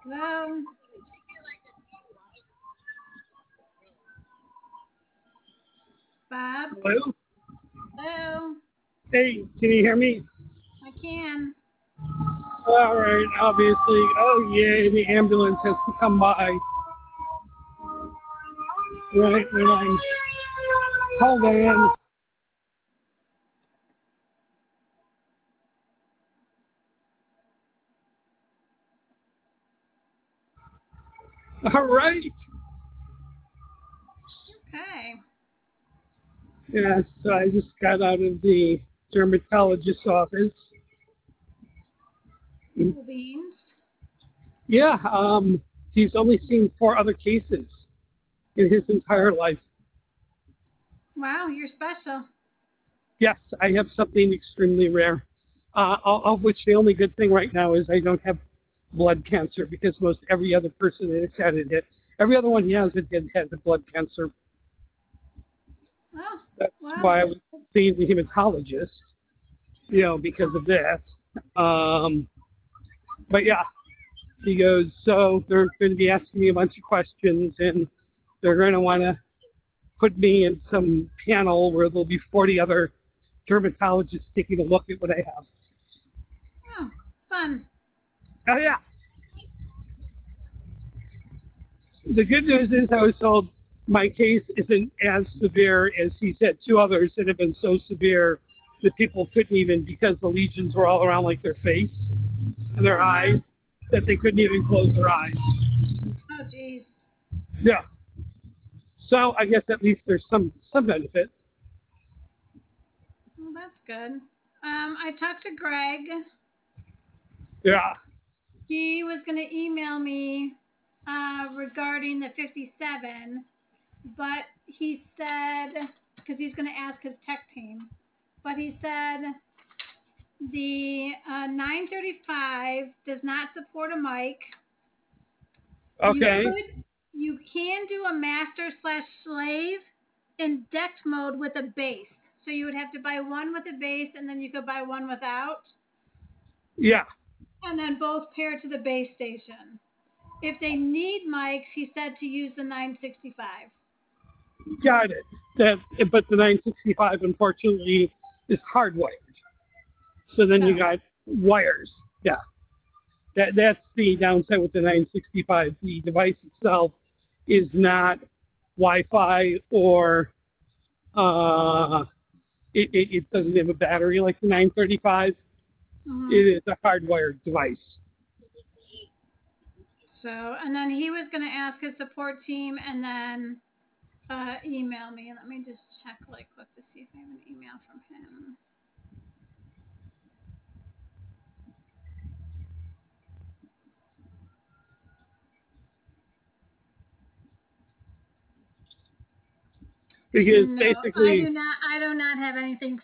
Hello, Bob. Hello? Hello. Hey, can you hear me? I can. All right, obviously. Oh, yeah, the ambulance has to come by. Right, when I'm hold on. All right. Okay. Yes, I just got out of the dermatologist's office. Cool beans. Yeah, he's only seen four other cases in his entire life. Wow, you're special. Yes, I have something extremely rare. Of which the only good thing right now is I don't have blood cancer because most every other person that has had it, every other one he has it had the blood cancer. Oh, That's well, why I was seeing the hematologist, because of that. Um, but yeah, he goes, so they're going to be asking me a bunch of questions and they're going to want to put me in some panel where there'll be 40 other dermatologists taking a look at what I have. oh, fun. Oh, yeah. The good news is I was told my case isn't as severe as he said two others that have been so severe that people couldn't even, because the lesions were all around like their face and their Uh-huh. eyes, that they couldn't even close their eyes. Oh, geez. Yeah. So I guess at least there's some benefit. Well, that's good. I talked to Greg. Yeah. He was going to email me regarding the 57, but he said, because he's going to ask his tech team, but he said the 935 does not support a mic. You Okay. could, you can do a master slash slave in decked mode with a base. So you would have to buy one with a base, and then you could buy one without, Yeah. and then both pair to the base station. If they need mics, he said to use the 965. Got it. That, but the 965 unfortunately is hardwired. So then you Oh, got wires. Yeah. That's the downside with the 965. The device itself is not Wi-Fi or it doesn't have a battery like the 935. It hmm is a hardwired device. so, and then he was going to ask his support team and then email me. Let me just check really quick to see if I have an email from him. Because No, I do basically, not. I do not have anything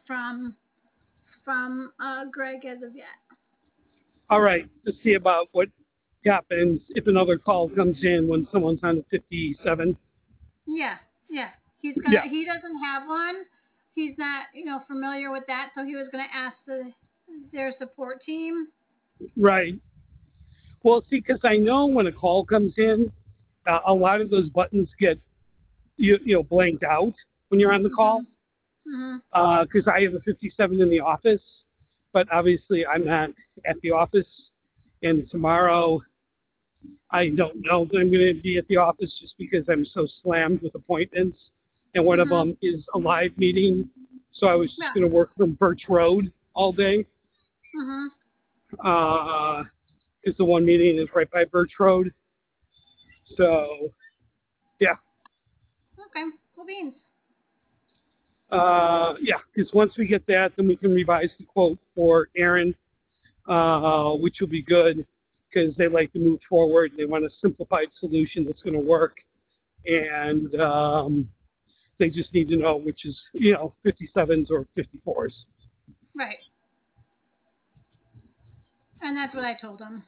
from Greg as of yet. all right, to see about what happens if another call comes in when someone's on the 57. Yeah, yeah. He's gonna. Yeah, He doesn't have one. He's not, familiar with that. So he was gonna ask their support team. right. Well, see, because I know when a call comes in, a lot of those buttons get blanked out when you're on the call. Mhm. Mhm. Because I have a 57 in the office, but obviously I'm not at the office. And tomorrow, I don't know that I'm going to be at the office just because I'm so slammed with appointments. And one of Mhm. them is a live meeting. So I was just Yeah. going to work from Birch Road all day. Mhm. Because the one meeting is right by Birch Road. So, yeah. Okay. Cool beans. Yeah, because once we get that, then we can revise the quote for Aaron, which will be good because they like to move forward. They want a simplified solution that's going to work, and they just need to know which is 57s or 54s. Right. And that's what I told him.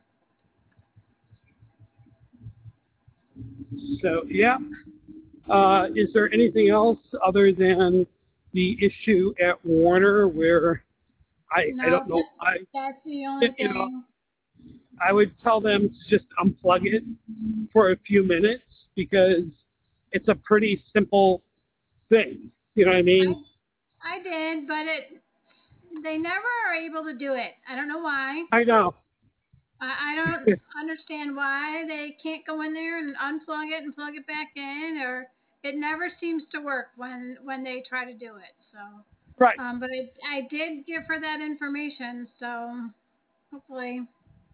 So yeah, is there anything else other than the issue at Warner where I No, don't know I that's the only it, thing. I would tell them to just unplug it for a few minutes because it's a pretty simple thing. You know what I mean? I did, but they never are able to do it. I don't know why. I know. I don't understand why they can't go in there and unplug it and plug it back in, or it never seems to work when they try to do it. So, Right. but I did give her that information, so hopefully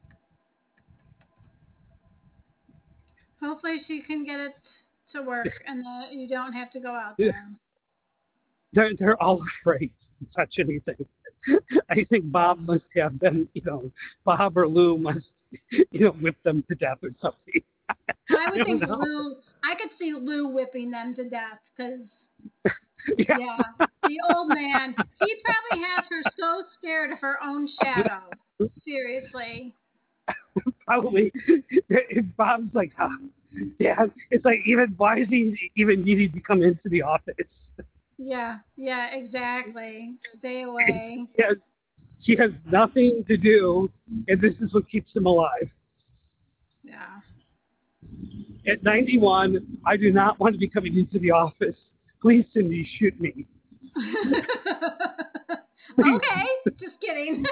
hopefully she can get it to work and that you don't have to go out there. They're all afraid to touch anything. I think Bob must have them, Bob or Lou must, whip them to death or something. I I would don't think know. Lou. I could see Lou whipping them to death because Yeah, yeah, the old man. He probably has her so scared of her own shadow. Seriously. probably. Bob's like, yeah, it's like, even, why is he even needing to come into the office? Yeah, yeah, exactly. Stay away. He has nothing to do, and this is what keeps him alive. Yeah. At 91, I do not want to be coming into the office. Please, Cindy, shoot me. Please. Okay, just kidding.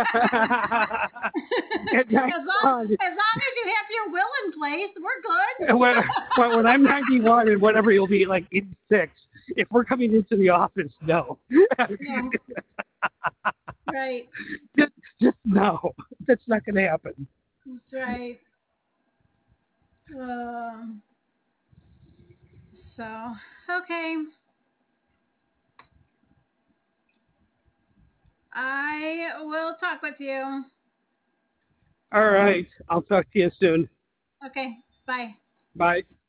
At 91, as long as you have your will in place, we're good. when I'm 91 and whatever you'll be, like 86, if we're coming into the office, no. Yeah. Right. Just no. That's not going to happen. That's right. Um, so, okay. I will talk with you. All right. I'll talk to you soon. Okay, bye. Bye.